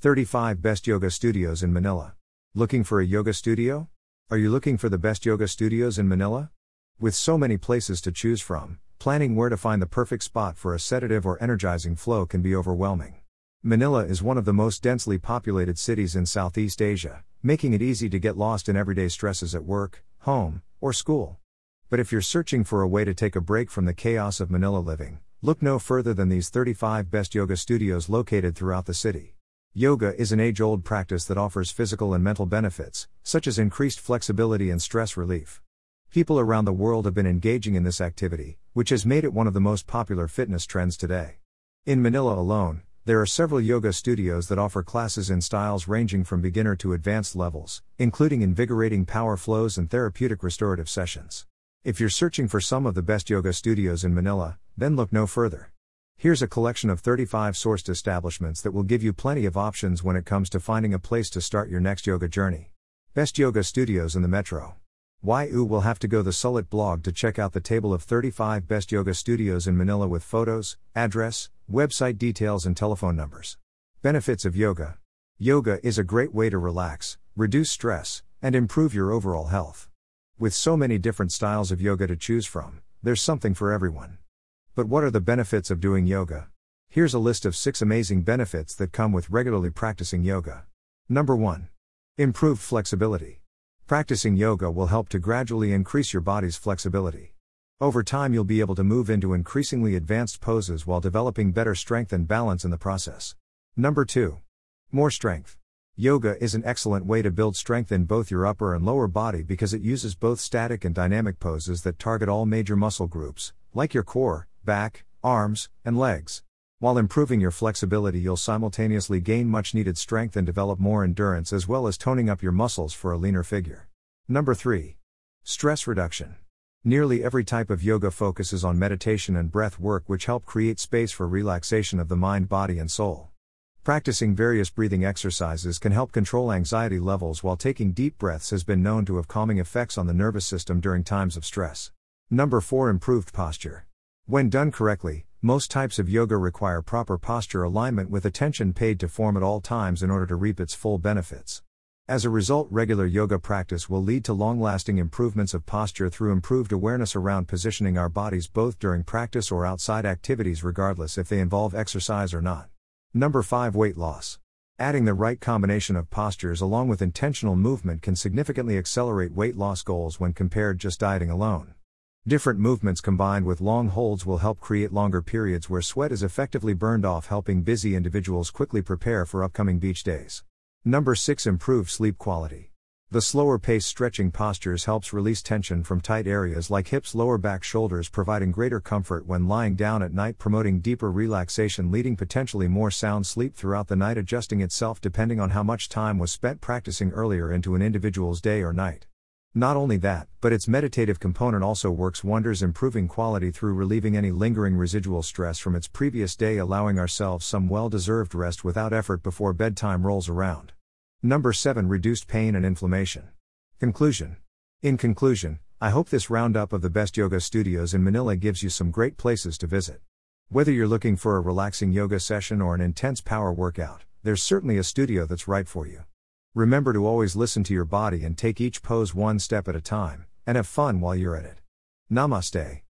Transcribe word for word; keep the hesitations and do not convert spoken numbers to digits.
thirty-five Best Yoga Studios in Manila. Looking for a yoga studio? Are you looking for the best yoga studios in Manila? With so many places to choose from, planning where to find the perfect spot for a sedative or energizing flow can be overwhelming. Manila is one of the most densely populated cities in Southeast Asia, making it easy to get lost in everyday stresses at work, home, or school. But if you're searching for a way to take a break from the chaos of Manila living, look no further than these thirty-five best yoga studios located throughout the city. Yoga is an age-old practice that offers physical and mental benefits, such as increased flexibility and stress relief. People around the world have been engaging in this activity, which has made it one of the most popular fitness trends today. In Manila alone, there are several yoga studios that offer classes in styles ranging from beginner to advanced levels, including invigorating power flows and therapeutic restorative sessions. If you're searching for some of the best yoga studios in Manila, then look no further. Here's a collection of thirty-five sourced establishments that will give you plenty of options when it comes to finding a place to start your next yoga journey. Best yoga studios in the metro. You will have to go the Sulit blog to check out the table of thirty-five best yoga studios in Manila with photos, address, website details and telephone numbers. Benefits of yoga. Yoga is a great way to relax, reduce stress, and improve your overall health. With so many different styles of yoga to choose from, there's something for everyone. But what are the benefits of doing yoga? Here's a list of six amazing benefits that come with regularly practicing yoga. Number one. Improved flexibility. Practicing yoga will help to gradually increase your body's flexibility. Over time you'll be able to move into increasingly advanced poses while developing better strength and balance in the process. Number two. More strength. Yoga is an excellent way to build strength in both your upper and lower body because it uses both static and dynamic poses that target all major muscle groups, like your core, back, arms, and legs. While improving your flexibility, you'll simultaneously gain much needed strength and develop more endurance, as well as toning up your muscles for a leaner figure. Number three. Stress reduction. Nearly every type of yoga focuses on meditation and breath work, which help create space for relaxation of the mind, body, and soul. Practicing various breathing exercises can help control anxiety levels, while taking deep breaths has been known to have calming effects on the nervous system during times of stress. Number four. Improved posture. When done correctly, most types of yoga require proper posture alignment with attention paid to form at all times in order to reap its full benefits. As a result, regular yoga practice will lead to long-lasting improvements of posture through improved awareness around positioning our bodies both during practice or outside activities, regardless if they involve exercise or not. Number five. Weight loss. Adding the right combination of postures along with intentional movement can significantly accelerate weight loss goals when compared just dieting alone. Different movements combined with long holds will help create longer periods where sweat is effectively burned off, helping busy individuals quickly prepare for upcoming beach days. Number six. Improved sleep quality. The slower pace stretching postures helps release tension from tight areas like hips, lower back, shoulders, providing greater comfort when lying down at night, promoting deeper relaxation, leading potentially more sound sleep throughout the night, adjusting itself depending on how much time was spent practicing earlier into an individual's day or night. Not only that, but its meditative component also works wonders, improving quality through relieving any lingering residual stress from its previous day, allowing ourselves some well-deserved rest without effort before bedtime rolls around. Number seven. Reduced pain and inflammation. Conclusion. In conclusion, I hope this roundup of the best yoga studios in Manila gives you some great places to visit. Whether you're looking for a relaxing yoga session or an intense power workout, there's certainly a studio that's right for you. Remember to always listen to your body and take each pose one step at a time, and have fun while you're at it. Namaste.